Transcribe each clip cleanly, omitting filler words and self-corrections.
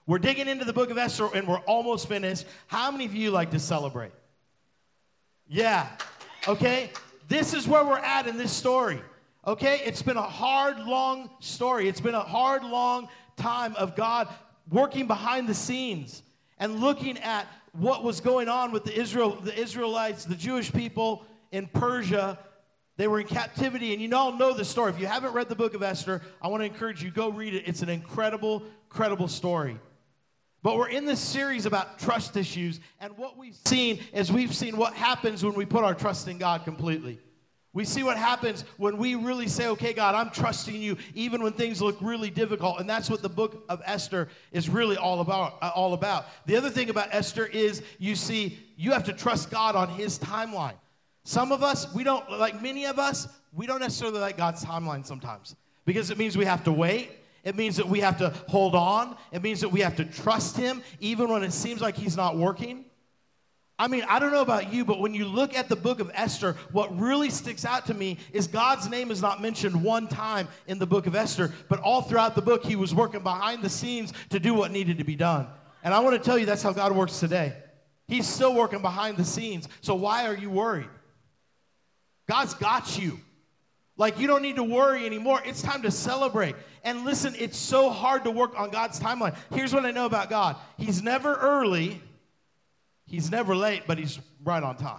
We're digging into the book of Esther, and we're almost finished. How many of you like to celebrate? Yeah, okay? This is where we're at in this story, okay? It's been a hard, long story. It's been a hard, long time of God working behind the scenes and looking at what was going on with the Israelites, the Jewish people in Persia. They were in captivity, and you all know the story. If you haven't read the book of Esther, I want to encourage you, go read it. It's an incredible, incredible story. But we're in this series about trust issues, and what we've seen is what happens when we put our trust in God completely. We see what happens when we really say, okay, God, I'm trusting you, even when things look really difficult, and that's what the book of Esther is really all about. The other thing about Esther is, you have to trust God on his timeline. Some of us, many of us, we don't necessarily like God's timeline sometimes, because it means we have to wait. It means that we have to hold on. It means that we have to trust him even when it seems like he's not working. I mean, I don't know about you, but when you look at the book of Esther, what really sticks out to me is God's name is not mentioned one time in the book of Esther, but all throughout the book, he was working behind the scenes to do what needed to be done. And I want to tell you that's how God works today. He's still working behind the scenes. So why are you worried? God's got you. Like, you don't need to worry anymore. It's time to celebrate. And listen, it's so hard to work on God's timeline. Here's what I know about God. He's never early. He's never late, but he's right on time.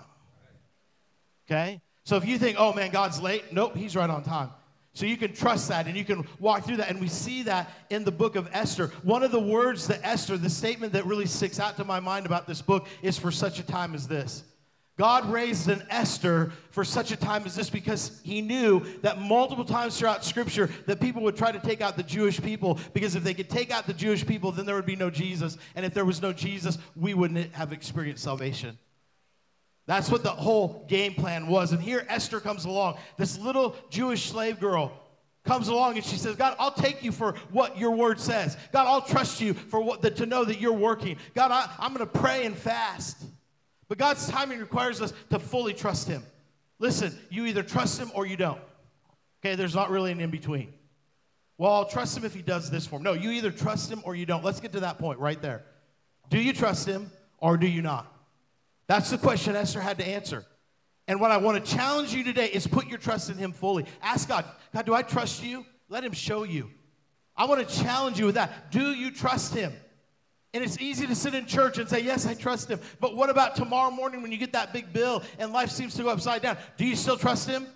Okay? So if you think, oh, man, God's late. Nope, he's right on time. So you can trust that, and you can walk through that. And we see that in the book of Esther. One of the words that Esther, the statement that really sticks out to my mind about this book is for such a time as this. God raised an Esther for such a time as this because he knew that multiple times throughout Scripture that people would try to take out the Jewish people, because if they could take out the Jewish people, then there would be no Jesus. And if there was no Jesus, we wouldn't have experienced salvation. That's what the whole game plan was. And here Esther comes along. This little Jewish slave girl comes along and she says, God, I'll take you for what your word says. God, I'll trust you for to know that you're working. God, I'm going to pray and fast. But God's timing requires us to fully trust him. Listen, you either trust him or you don't. Okay, there's not really an in-between. Well, I'll trust him if he does this for me. No, you either trust him or you don't. Let's get to that point right there. Do you trust him or do you not? That's the question Esther had to answer. And what I want to challenge you today is put your trust in him fully. Ask God, God, do I trust you? Let him show you. I want to challenge you with that. Do you trust him? And it's easy to sit in church and say, yes, I trust him. But what about tomorrow morning when you get that big bill and life seems to go upside down? Do you still trust him?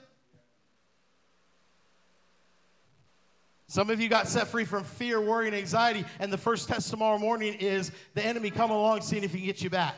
Some of you got set free from fear, worry, and anxiety, and the first test tomorrow morning is the enemy come along seeing if he can get you back.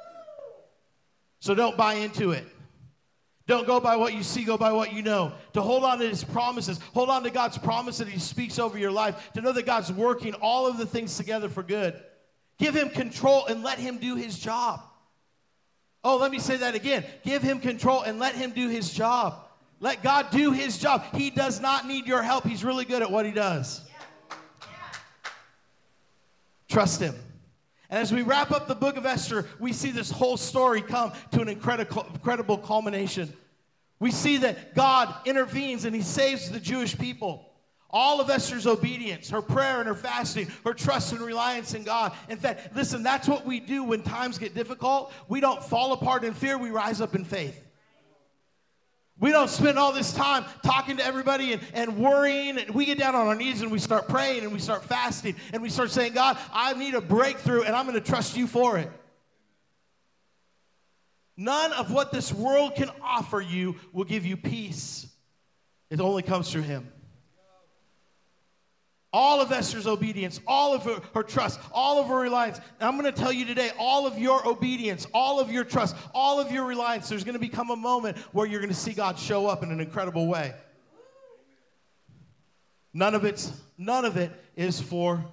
So don't buy into it. Don't go by what you see, go by what you know. To hold on to his promises. Hold on to God's promise that he speaks over your life. To know that God's working all of the things together for good. Give him control and let him do his job. Oh, let me say that again. Give him control and let him do his job. Let God do his job. He does not need your help. He's really good at what he does. Trust him. And as we wrap up the book of Esther, we see this whole story come to an incredible culmination. We see that God intervenes and he saves the Jewish people. All of Esther's obedience, her prayer and her fasting, her trust and reliance in God. In fact, listen, that's what we do when times get difficult. We don't fall apart in fear. We rise up in faith. We don't spend all this time talking to everybody and worrying. And we get down on our knees and we start praying and we start fasting. And we start saying, God, I need a breakthrough and I'm going to trust you for it. None of what this world can offer you will give you peace. It only comes through him. All of Esther's obedience, all of her trust, all of her reliance. And I'm going to tell you today, all of your obedience, all of your trust, all of your reliance, there's going to become a moment where you're going to see God show up in an incredible way. None of it is for,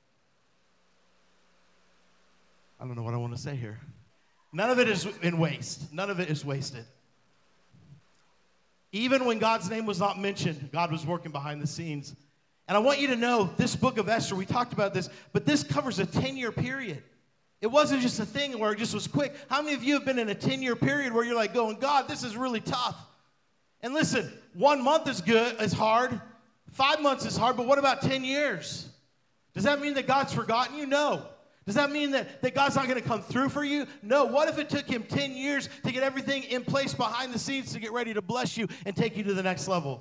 I don't know what I want to say here. None of it is in waste. None of it is wasted. Even when God's name was not mentioned, God was working behind the scenes. And I want you to know, this book of Esther, we talked about this, but this covers a 10-year period. It wasn't just a thing where it just was quick. How many of you have been in a 10-year period where you're like going, God, this is really tough? And listen, 1 month is hard. 5 months is hard, but what about 10 years? Does that mean that God's forgotten you? No. Does that mean that God's not going to come through for you? No. What if it took him 10 years to get everything in place behind the scenes to get ready to bless you and take you to the next level?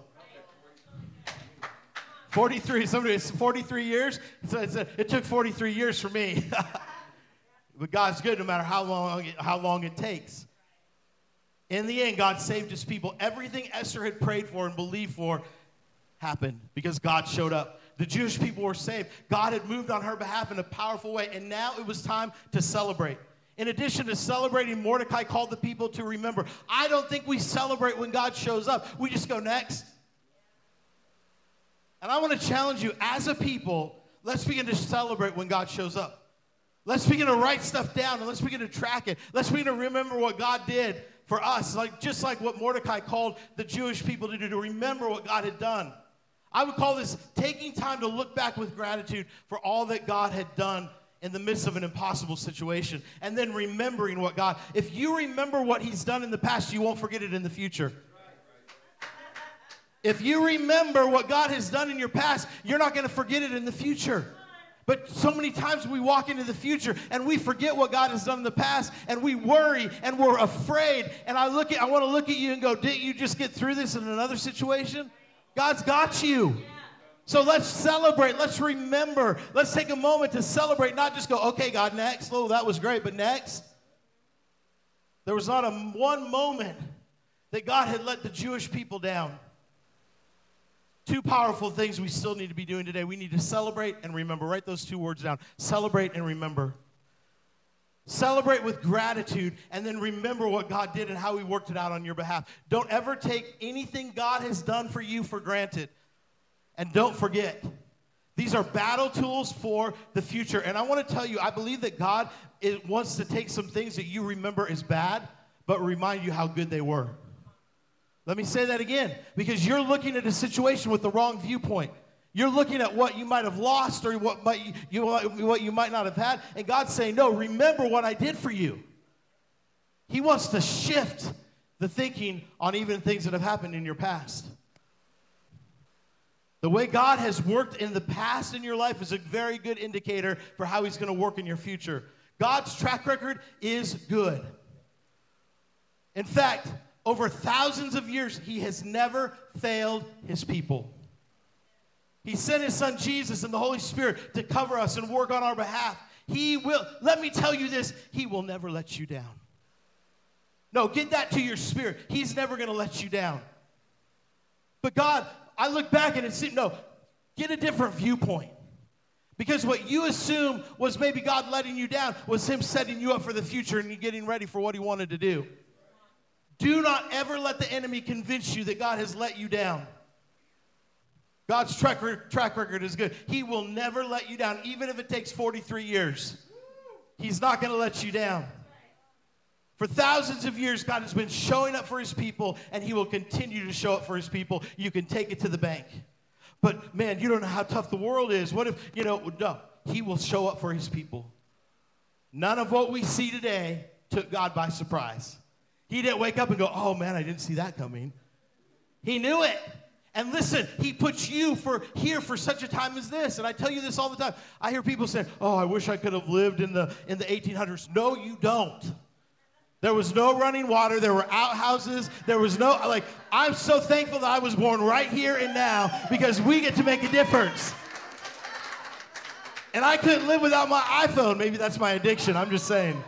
43. Somebody, it's 43 years? It took 43 years for me. But God's good no matter how long it takes. In the end, God saved his people. Everything Esther had prayed for and believed for happened because God showed up. The Jewish people were saved. God had moved on her behalf in a powerful way, and now it was time to celebrate. In addition to celebrating, Mordecai called the people to remember. I don't think we celebrate when God shows up. We just go next. And I want to challenge you, as a people, let's begin to celebrate when God shows up. Let's begin to write stuff down, and let's begin to track it. Let's begin to remember what God did for us, just like what Mordecai called the Jewish people to do, to remember what God had done. I would call this taking time to look back with gratitude for all that God had done in the midst of an impossible situation, and then remembering what God, if you remember what he's done in the past, you won't forget it in the future. If you remember what God has done in your past, you're not going to forget it in the future. But so many times we walk into the future and we forget what God has done in the past, and we worry and we're afraid. And I want to look at you and go, didn't you just get through this in another situation? God's got you. So let's celebrate. Let's remember. Let's take a moment to celebrate, not just go, okay, God, next. Oh, that was great, but next. There was not one moment that God had let the Jewish people down. Two powerful things we still need to be doing today. We need to celebrate and remember. Write those two words down. Celebrate and remember. Celebrate with gratitude, and then remember what God did and how he worked it out on your behalf. Don't ever take anything God has done for you for granted. And don't forget, these are battle tools for the future. And I want to tell you, I believe that God wants to take some things that you remember as bad, but remind you how good they were. Let me say that again, because you're looking at a situation with the wrong viewpoint. You're looking at what you might have lost or what you might not have had, and God's saying, no, remember what I did for you. He wants to shift the thinking on even things that have happened in your past. The way God has worked in the past in your life is a very good indicator for how he's going to work in your future. God's track record is good. In fact, over thousands of years, he has never failed his people. He sent his son Jesus and the Holy Spirit to cover us and work on our behalf. He will, let me tell you this, he will never let you down. No, get that to your spirit. He's never going to let you down. But God, I look back and it seemed, no, get a different viewpoint. Because what you assume was maybe God letting you down was him setting you up for the future and you getting ready for what he wanted to do. Do not ever let the enemy convince you that God has let you down. God's track record is good. He will never let you down, even if it takes 43 years. He's not going to let you down. For thousands of years, God has been showing up for his people, and he will continue to show up for his people. You can take it to the bank. But, man, you don't know how tough the world is. What if, no, he will show up for his people. None of what we see today took God by surprise. He didn't wake up and go, oh, man, I didn't see that coming. He knew it. And listen, he puts you here for such a time as this. And I tell you this all the time. I hear people say, oh, I wish I could have lived in the 1800s. No, you don't. There was no running water. There were outhouses. There was no, I'm so thankful that I was born right here and now because we get to make a difference. And I couldn't live without my iPhone. Maybe that's my addiction. I'm just saying.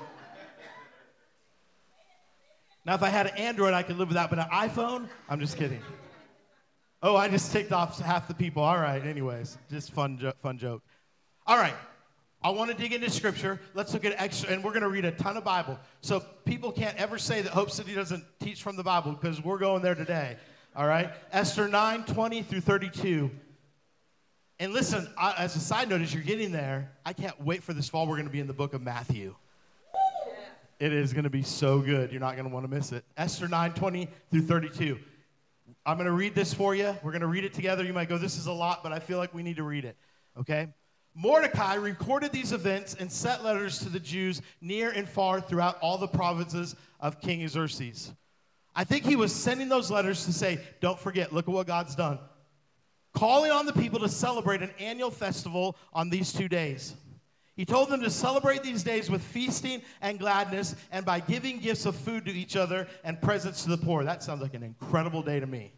Now, if I had an Android, I could live without, but an iPhone? I'm just kidding. Oh, I just ticked off half the people. All right, anyways, just fun joke. All right, I want to dig into Scripture. Let's look at extra, and we're going to read a ton of Bible. So people can't ever say that Hope City doesn't teach from the Bible because we're going there today. All right, Esther 9:20 through 32. And listen, as a side note, as you're getting there, I can't wait for this fall. We're going to be in the book of Matthew. It is going to be so good. You're not going to want to miss it. Esther 9:20 through 32. I'm going to read this for you. We're going to read it together. You might go, this is a lot, but I feel like we need to read it, okay? Mordecai recorded these events and sent letters to the Jews near and far throughout all the provinces of King Xerxes. I think he was sending those letters to say, don't forget, look at what God's done. calling on the people to celebrate an annual festival on these 2 days. He told them to celebrate these days with feasting and gladness and by giving gifts of food to each other and presents to the poor. That sounds like an incredible day to me.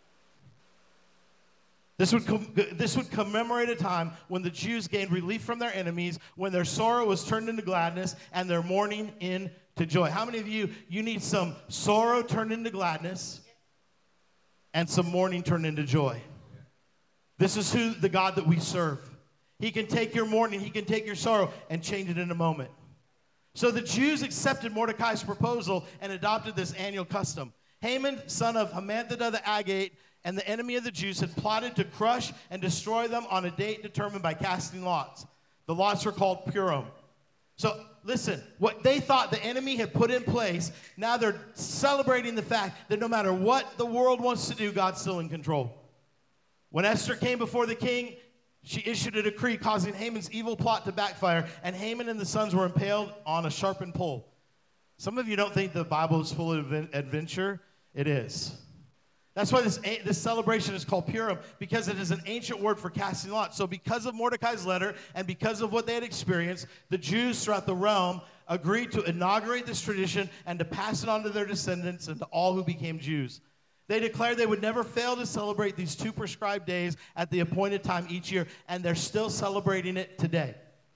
This would commemorate a time when the Jews gained relief from their enemies, when their sorrow was turned into gladness, and their mourning into joy. How many of you need some sorrow turned into gladness and some mourning turned into joy? This is the God that we serve. He can take your mourning, he can take your sorrow, and change it in a moment. So the Jews accepted Mordecai's proposal and adopted this annual custom. Haman, son of Hammedatha the Agagite, and the enemy of the Jews, had plotted to crush and destroy them on a date determined by casting lots. The lots were called Purim. So listen, what they thought the enemy had put in place, now they're celebrating the fact that no matter what the world wants to do, God's still in control. When Esther came before the king, she issued a decree causing Haman's evil plot to backfire, and Haman and the sons were impaled on a sharpened pole. Some of you don't think the Bible is full of adventure. It is. That's why this celebration is called Purim, because it is an ancient word for casting lots. So because of Mordecai's letter and because of what they had experienced, the Jews throughout the realm agreed to inaugurate this tradition and to pass it on to their descendants and to all who became Jews. They declared they would never fail to celebrate these 2 prescribed days at the appointed time each year, and they're still celebrating it today.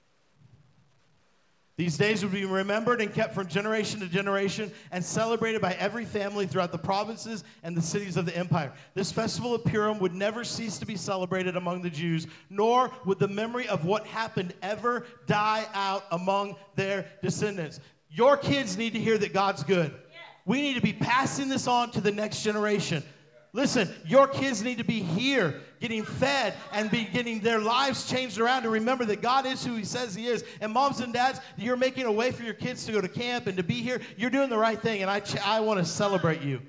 These days would be remembered and kept from generation to generation and celebrated by every family throughout the provinces and the cities of the empire. This festival of Purim would never cease to be celebrated among the Jews, nor would the memory of what happened ever die out among their descendants. Your kids need to hear that God's good. We need to be passing this on to the next generation. Listen, your kids need to be here getting fed and be getting their lives changed around to remember that God is who he says he is. And moms and dads, you're making a way for your kids to go to camp and to be here. You're doing the right thing, and I want to celebrate you.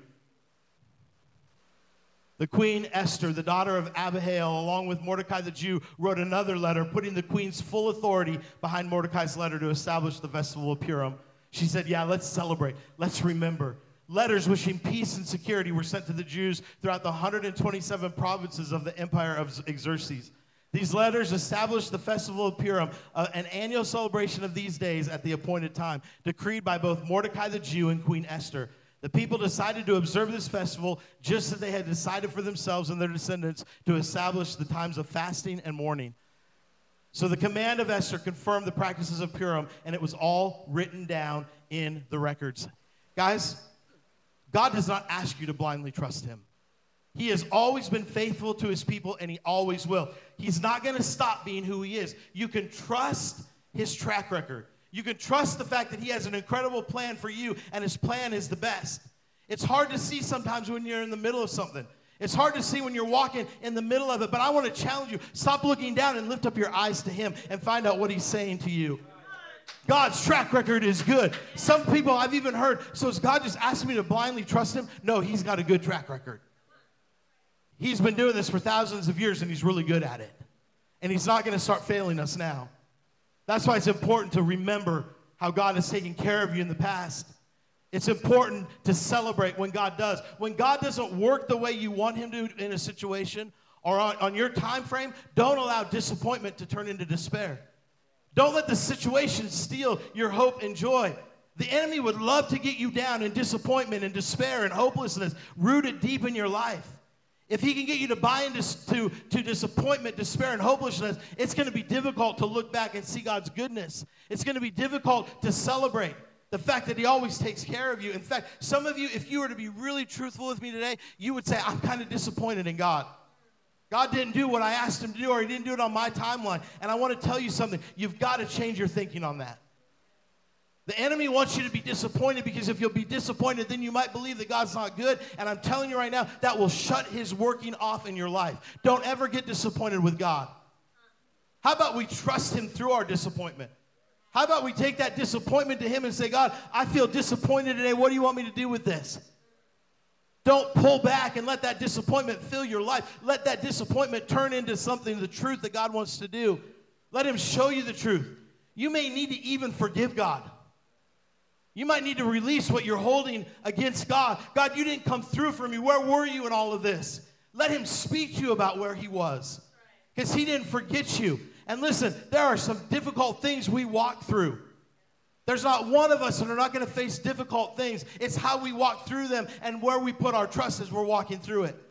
The Queen Esther, the daughter of Abihail, along with Mordecai the Jew, wrote another letter putting the queen's full authority behind Mordecai's letter to establish the festival of Purim. She said, yeah, let's celebrate. Let's remember. Letters wishing peace and security were sent to the Jews throughout the 127 provinces of the empire of Xerxes. These letters established the festival of Purim, an annual celebration of these days at the appointed time, decreed by both Mordecai the Jew and Queen Esther. The people decided to observe this festival just as they had decided for themselves and their descendants to establish the times of fasting and mourning. So the command of Esther confirmed the practices of Purim, and it was all written down in the records. Guys, God does not ask you to blindly trust him. He has always been faithful to his people, and he always will. He's not going to stop being who he is. You can trust his track record. You can trust the fact that he has an incredible plan for you, and his plan is the best. It's hard to see sometimes when you're in the middle of something. It's hard to see when you're walking in the middle of it, but I want to challenge you. Stop looking down and lift up your eyes to him and find out what he's saying to you. God's track record is good. Some people I've even heard, so is God just asking me to blindly trust him? No, he's got a good track record. He's been doing this for thousands of years, and he's really good at it. And he's not going to start failing us now. That's why it's important to remember how God has taken care of you in the past. It's important to celebrate when God does. When God doesn't work the way you want him to in a situation or on your time frame, don't allow disappointment to turn into despair. Don't let the situation steal your hope and joy. The enemy would love to get you down in disappointment and despair and hopelessness rooted deep in your life. If he can get you to buy into disappointment, despair, and hopelessness, it's going to be difficult to look back and see God's goodness. It's going to be difficult to celebrate the fact that he always takes care of you. In fact, some of you, if you were to be really truthful with me today, you would say, I'm kind of disappointed in God. God didn't do what I asked him to do, or he didn't do it on my timeline. And I want to tell you something. You've got to change your thinking on that. The enemy wants you to be disappointed, because if you'll be disappointed, then you might believe that God's not good. And I'm telling you right now, that will shut his working off in your life. Don't ever get disappointed with God. How about we trust him through our disappointment? How about we take that disappointment to him and say, God, I feel disappointed today. What do you want me to do with this? Don't pull back and let that disappointment fill your life. Let that disappointment turn into something, the truth that God wants to do. Let him show you the truth. You may need to even forgive God. You might need to release what you're holding against God. God, you didn't come through for me. Where were you in all of this? Let him speak to you about where he was, because he didn't forget you. And listen, there are some difficult things we walk through. There's not one of us that are not going to face difficult things. It's how we walk through them and where we put our trust as we're walking through it.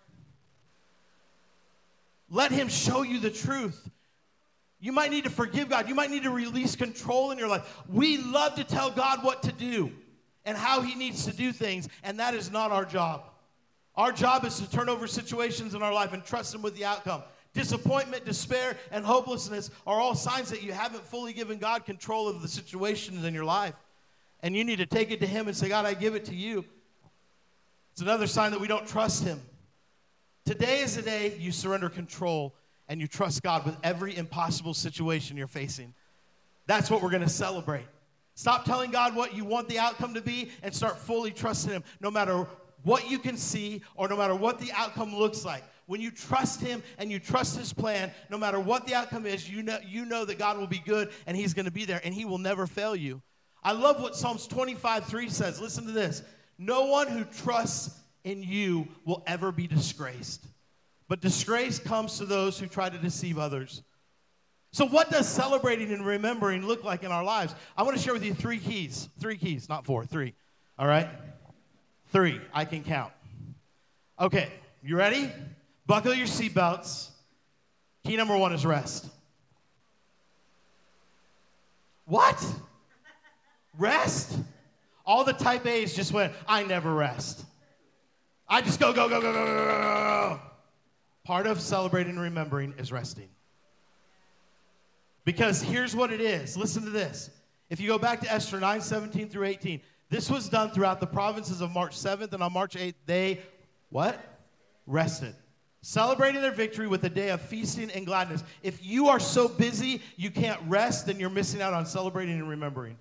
Let him show you the truth. You might need to forgive God. You might need to release control in your life. We love to tell God what to do and how he needs to do things, and that is not our job. Our job is to turn over situations in our life and trust him with the outcome. Disappointment, despair, and hopelessness are all signs that you haven't fully given God control of the situations in your life. And you need to take it to him and say, God, I give it to you. It's another sign that we don't trust him. Today is the day you surrender control and you trust God with every impossible situation you're facing. That's what we're going to celebrate. Stop telling God what you want the outcome to be and start fully trusting him, no matter what you can see or no matter what the outcome looks like. When you trust him and you trust his plan, no matter what the outcome is, you know that God will be good and he's going to be there and he will never fail you. I love what Psalms 25:3 says. Listen to this. No one who trusts in you will ever be disgraced. But disgrace comes to those who try to deceive others. So what does celebrating and remembering look like in our lives? I want to share with you 3 keys. 3 keys, not 4, 3. All right? 3, I can count. Okay, you ready? Buckle your seatbelts. Key number 1 is rest. What? Rest? All the type A's just went, I never rest. I just go, go, go, go, go, go, go, go. Part of celebrating and remembering is resting. Because here's what it is. Listen to this. If you go back to Esther 9:17 through 18, this was done throughout the provinces of March 7th, and on March 8th, they, what? Rested. Celebrating their victory with a day of feasting and gladness. If you are so busy you can't rest, then you're missing out on celebrating and remembering.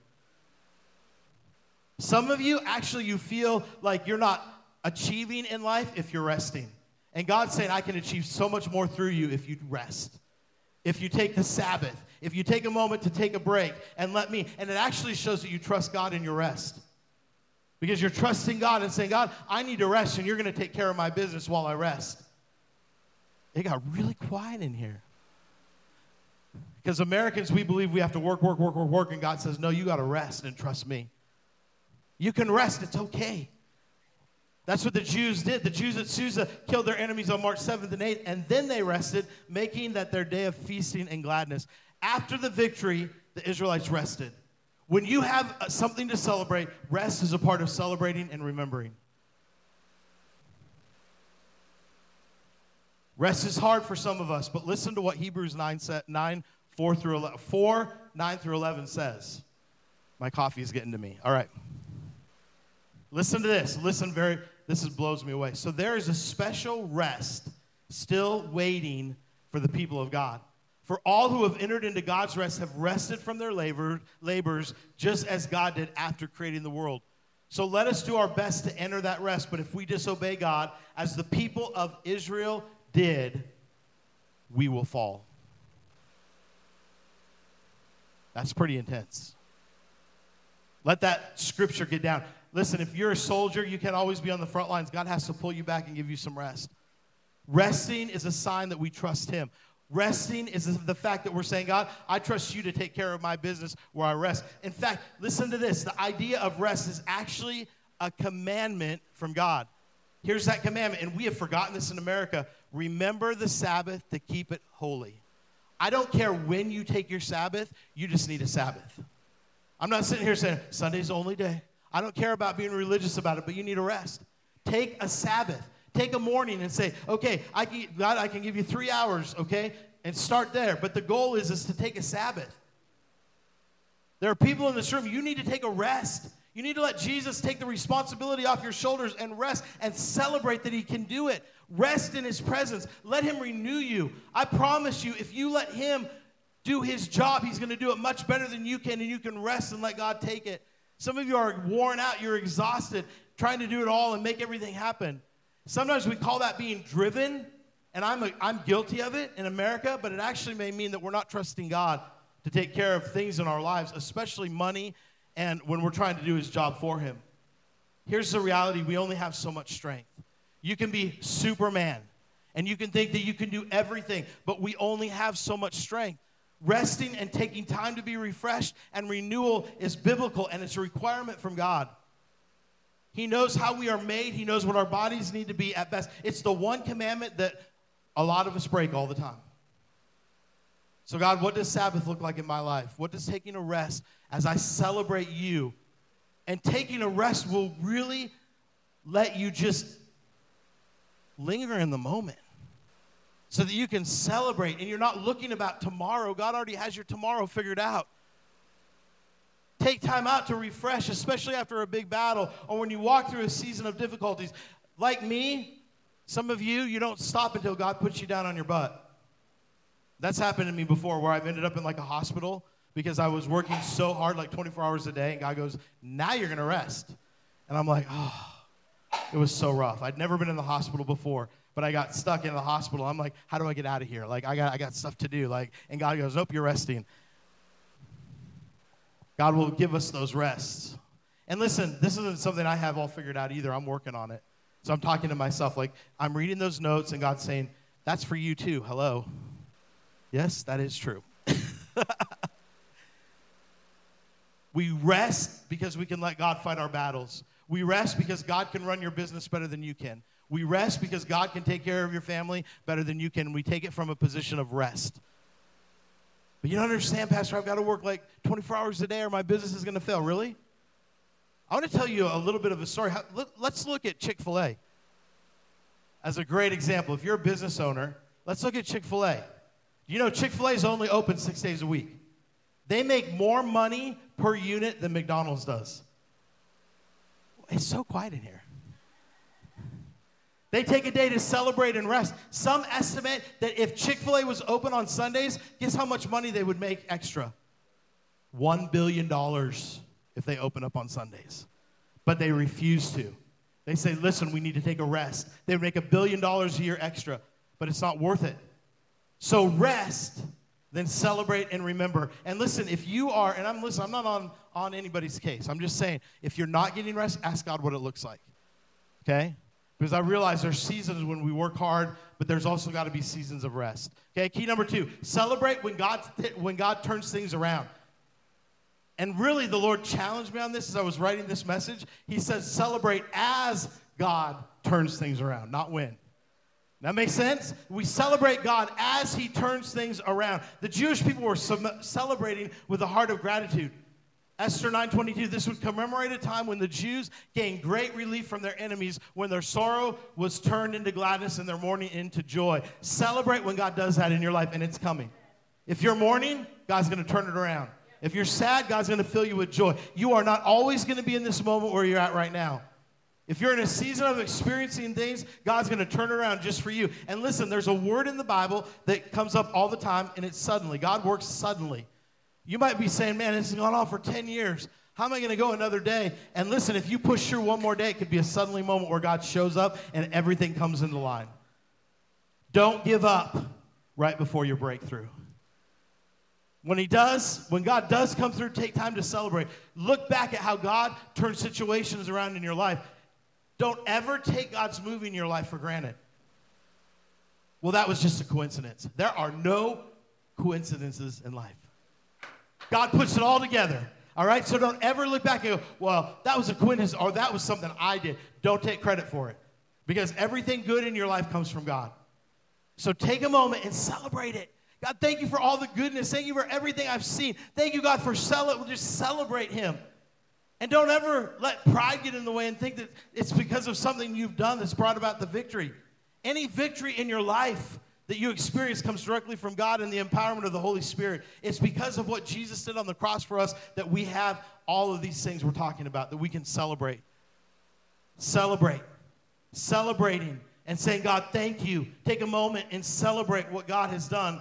Some of you, actually, you feel like you're not achieving in life if you're resting. And God's saying, I can achieve so much more through you if you rest. If you take the Sabbath. If you take a moment to take a break and let me. And it actually shows that you trust God in your rest. Because you're trusting God and saying, God, I need to rest and you're going to take care of my business while I rest. It got really quiet in here. Because Americans, we believe we have to work, work, work, work, work. And God says, no, you got to rest and trust me. You can rest. It's okay. That's what the Jews did. The Jews at Susa killed their enemies on March 7th and 8th, and then they rested, making that their day of feasting and gladness. After the victory, the Israelites rested. When you have something to celebrate, rest is a part of celebrating and remembering. Rest is hard for some of us, but listen to what Hebrews 9, 4 through 11, 4, 9 through 11 says. My coffee is getting to me. All right. Listen to this. This blows me away. So there is a special rest still waiting for the people of God. For all who have entered into God's rest have rested from their labors, just as God did after creating the world. So let us do our best to enter that rest. But if we disobey God, as the people of Israel did, we will fall. That's pretty intense. Let that scripture get down. Listen, if you're a soldier, you can't always be on the front lines. God has to pull you back and give you some rest. Resting is a sign that we trust him. Resting is the fact that we're saying, God, I trust you to take care of my business where I rest. In fact, listen to this. The idea of rest is actually a commandment from God. Here's that commandment, and we have forgotten this in America. Remember the Sabbath to keep it holy. I don't care when you take your Sabbath, you just need a Sabbath. I'm not sitting here saying, Sunday's the only day. I don't care about being religious about it, but you need a rest. Take a Sabbath. Take a morning and say, okay, God, I can give you 3 hours, okay? And start there. But the goal is to take a Sabbath. There are people in this room, you need to take a rest. You need to let Jesus take the responsibility off your shoulders and rest and celebrate that he can do it. Rest in his presence. Let him renew you. I promise you, if you let him do his job, he's going to do it much better than you can, and you can rest and let God take it. Some of you are worn out. You're exhausted trying to do it all and make everything happen. Sometimes we call that being driven, and I'm guilty of it in America, but it actually may mean that we're not trusting God to take care of things in our lives, especially money, and when we're trying to do his job for him. Here's the reality. We only have so much strength. You can be Superman, and you can think that you can do everything, but we only have so much strength. Resting and taking time to be refreshed and renewal is biblical, and it's a requirement from God. He knows how we are made. He knows what our bodies need to be at best. It's the one commandment that a lot of us break all the time. So God, what does Sabbath look like in my life? What does taking a rest as I celebrate you? And taking a rest will really let you just linger in the moment so that you can celebrate and you're not looking about tomorrow. God already has your tomorrow figured out. Take time out to refresh, especially after a big battle or when you walk through a season of difficulties. Like me, some of you, you don't stop until God puts you down on your butt. That's happened to me before where I've ended up in like a hospital because I was working so hard, like 24 hours a day, and God goes, now you're going to rest. And I'm like, oh, it was so rough. I'd never been in the hospital before, but I got stuck in the hospital. I'm like, how do I get out of here? Like, I got stuff to do. Like, and God goes, nope, you're resting. God will give us those rests. And listen, this isn't something I have all figured out either. I'm working on it. So I'm talking to myself, like, I'm reading those notes, and God's saying, that's for you too. Hello. Yes, that is true. We rest because we can let God fight our battles. We rest because God can run your business better than you can. We rest because God can take care of your family better than you can. We take it from a position of rest. But you don't understand, Pastor, I've got to work like 24 hours a day or my business is going to fail. Really? I want to tell you a little bit of a story. Let's look at Chick-fil-A as a great example. If you're a business owner, let's look at Chick-fil-A. You know, Chick-fil-A is only open 6 days a week. They make more money per unit than McDonald's does. It's so quiet in here. They take a day to celebrate and rest. Some estimate that if Chick-fil-A was open on Sundays, guess how much money they would make extra? $1 billion if they open up on Sundays. But they refuse to. They say, listen, we need to take a rest. They would make $1 billion a year extra, but it's not worth it. So rest, then celebrate and remember. And listen, if you are, and I'm not on anybody's case. I'm just saying, if you're not getting rest, ask God what it looks like. Okay? Because I realize there's seasons when we work hard, but there's also got to be seasons of rest. Okay? Key number 2, celebrate when God turns things around. And really, the Lord challenged me on this as I was writing this message. He says, celebrate as God turns things around, not when. That makes sense? We celebrate God as he turns things around. The Jewish people were celebrating with a heart of gratitude. Esther 9:22, this would commemorate a time when the Jews gained great relief from their enemies, when their sorrow was turned into gladness and their mourning into joy. Celebrate when God does that in your life, and it's coming. If you're mourning, God's going to turn it around. If you're sad, God's going to fill you with joy. You are not always going to be in this moment where you're at right now. If you're in a season of experiencing things, God's going to turn it around just for you. And listen, there's a word in the Bible that comes up all the time, and it's suddenly. God works suddenly. You might be saying, man, this has gone on for 10 years. How am I going to go another day? And listen, if you push through one more day, it could be a suddenly moment where God shows up and everything comes into line. Don't give up right before your breakthrough. When God does come through, take time to celebrate. Look back at how God turns situations around in your life. Don't ever take God's move in your life for granted. Well, that was just a coincidence. There are no coincidences in life. God puts it all together, all right? So don't ever look back and go, well, that was a coincidence or that was something I did. Don't take credit for it because everything good in your life comes from God. So take a moment and celebrate it. God, thank you for all the goodness. Thank you for everything I've seen. Thank you, God, for just celebrate him. And don't ever let pride get in the way and think that it's because of something you've done that's brought about the victory. Any victory in your life that you experience comes directly from God and the empowerment of the Holy Spirit. It's because of what Jesus did on the cross for us that we have all of these things we're talking about, that we can celebrate. Celebrate. Celebrating and saying, God, thank you. Take a moment and celebrate what God has done.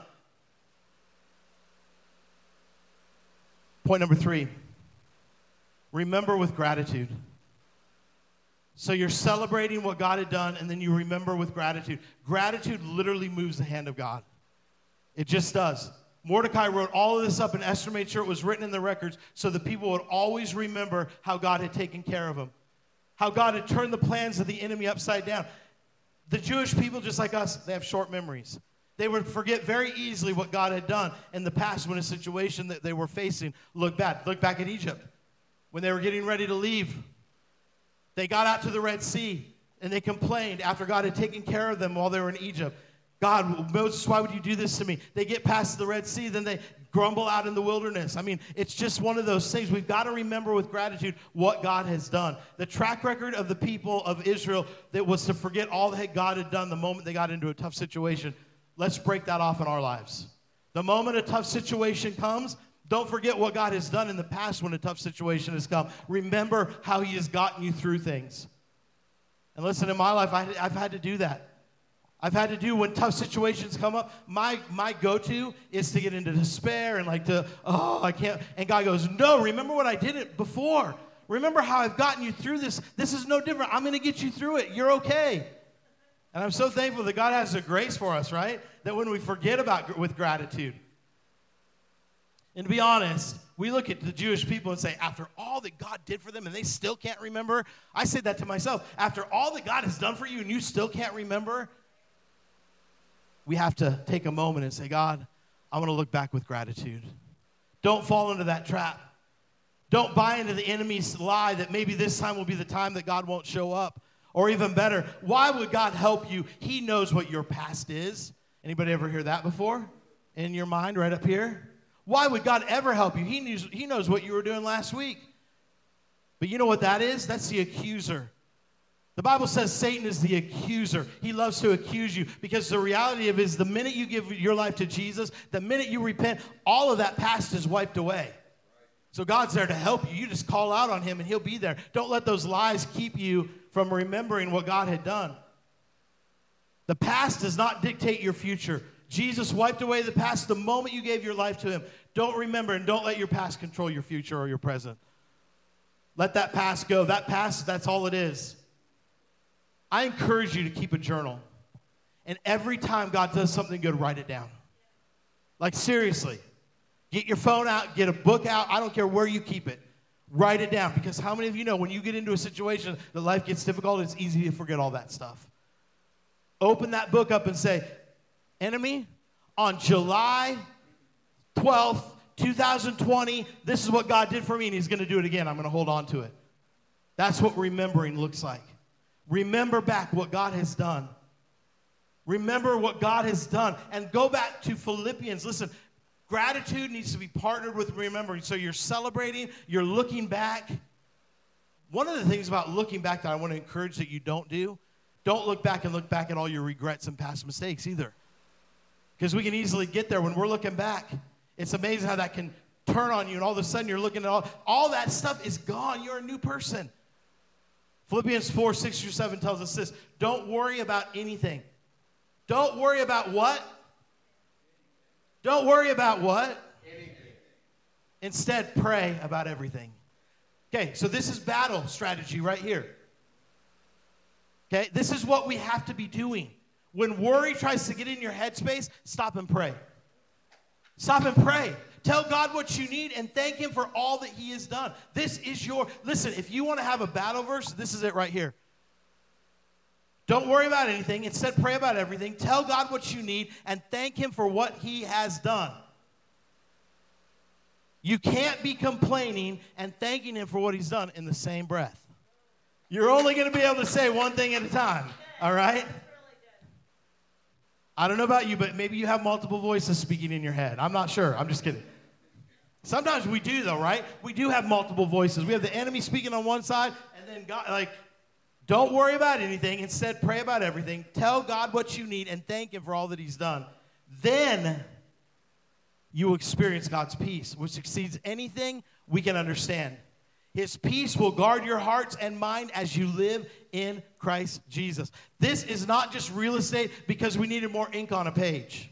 Point number 3. Remember with gratitude. So you're celebrating what God had done, and then you remember with gratitude. Gratitude literally moves the hand of God. It just does. Mordecai wrote all of this up, and Esther made sure it was written in the records so the people would always remember how God had taken care of them, how God had turned the plans of the enemy upside down. The Jewish people, just like us, they have short memories. They would forget very easily what God had done in the past when a situation that they were facing looked bad. Look back at Egypt. When they were getting ready to leave, they got out to the Red Sea, and they complained after God had taken care of them while they were in Egypt. God, Moses, why would you do this to me? They get past the Red Sea, then they grumble out in the wilderness. I mean, it's just one of those things. We've got to remember with gratitude what God has done. The track record of the people of Israel that was to forget all that God had done the moment they got into a tough situation. Let's break that off in our lives. The moment a tough situation comes, don't forget what God has done in the past when a tough situation has come. Remember how he has gotten you through things. And listen, in my life, I've had to do that. I've had to do when tough situations come up. My go-to is to get into despair and I can't. And God goes, no, remember what I did it before. Remember how I've gotten you through this. This is no different. I'm going to get you through it. You're okay. And I'm so thankful that God has a grace for us, right? That when we forget about with gratitude. And to be honest, we look at the Jewish people and say, after all that God did for them and they still can't remember. I say that to myself. After all that God has done for you and you still can't remember. We have to take a moment and say, God, I want to look back with gratitude. Don't fall into that trap. Don't buy into the enemy's lie that maybe this time will be the time that God won't show up. Or even better, why would God help you? He knows what your past is. Anybody ever hear that before? In your mind, right up here? Why would God ever help you? He knows what you were doing last week. But you know what that is? That's the accuser. The Bible says Satan is the accuser. He loves to accuse you because the reality of it is the minute you give your life to Jesus, the minute you repent, all of that past is wiped away. So God's there to help you. You just call out on him and he'll be there. Don't let those lies keep you from remembering what God had done. The past does not dictate your future. Jesus wiped away the past the moment you gave your life to him. Don't remember and don't let your past control your future or your present. Let that past go. That past, that's all it is. I encourage you to keep a journal. And every time God does something good, write it down. Like seriously. Get your phone out, get a book out. I don't care where you keep it. Write it down. Because how many of you know when you get into a situation that life gets difficult, it's easy to forget all that stuff. Open that book up and say, enemy, on July 12th, 2020, this is what God did for me, and he's going to do it again. I'm going to hold on to it. That's what remembering looks like. Remember back what God has done. Remember what God has done. And go back to Philippians. Listen, gratitude needs to be partnered with remembering. So you're celebrating, you're looking back. One of the things about looking back that I want to encourage that you don't look back at all your regrets and past mistakes either. Because we can easily get there when we're looking back. It's amazing how that can turn on you, and all of a sudden you're looking at all that stuff is gone. You're a new person. Philippians 4:6-7 tells us this. Don't worry about anything. Don't worry about what? Don't worry about what? Anything. Instead, pray about everything. Okay, so this is battle strategy right here. Okay, this is what we have to be doing. When worry tries to get in your headspace, stop and pray. Stop and pray. Tell God what you need and thank him for all that he has done. Listen, if you want to have a battle verse, this is it right here. Don't worry about anything. Instead, pray about everything. Tell God what you need and thank him for what he has done. You can't be complaining and thanking him for what he's done in the same breath. You're only going to be able to say one thing at a time, all right? I don't know about you, but maybe you have multiple voices speaking in your head. I'm not sure. I'm just kidding. Sometimes we do, though, right? We do have multiple voices. We have the enemy speaking on one side, and then God, don't worry about anything. Instead, pray about everything. Tell God what you need and thank him for all that he's done. Then you will experience God's peace, which exceeds anything we can understand. His peace will guard your hearts and mind as you live in Christ Jesus. This is not just real estate because we needed more ink on a page.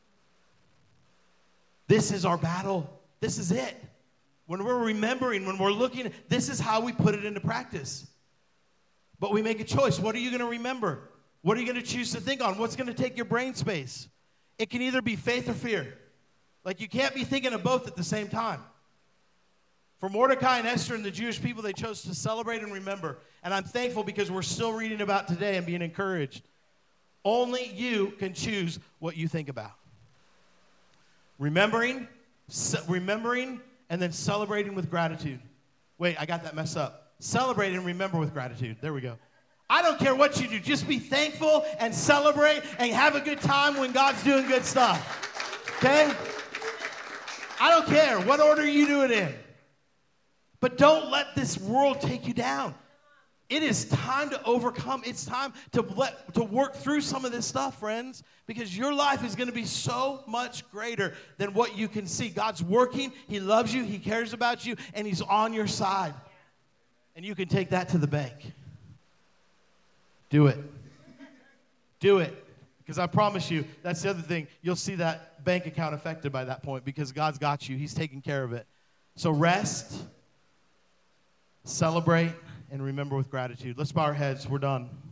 This is our battle. This is it. When we're remembering, when we're looking, this is how we put it into practice. But we make a choice. What are you going to remember? What are you going to choose to think on? What's going to take your brain space? It can either be faith or fear. You can't be thinking of both at the same time. For Mordecai and Esther and the Jewish people, they chose to celebrate and remember. And I'm thankful because we're still reading about today and being encouraged. Only you can choose what you think about. Remembering, and then celebrating with gratitude. Wait, I got that messed up. Celebrate and remember with gratitude. There we go. I don't care what you do. Just be thankful and celebrate and have a good time when God's doing good stuff. Okay? I don't care what order you do it in. But don't let this world take you down. It is time to overcome. It's time to work through some of this stuff, friends, because your life is going to be so much greater than what you can see. God's working. He loves you. He cares about you, and he's on your side. And you can take that to the bank. Do it. Do it. Because I promise you, that's the other thing. You'll see that bank account affected by that point because God's got you. He's taking care of it. So rest, celebrate, and remember with gratitude. Let's bow our heads. We're done.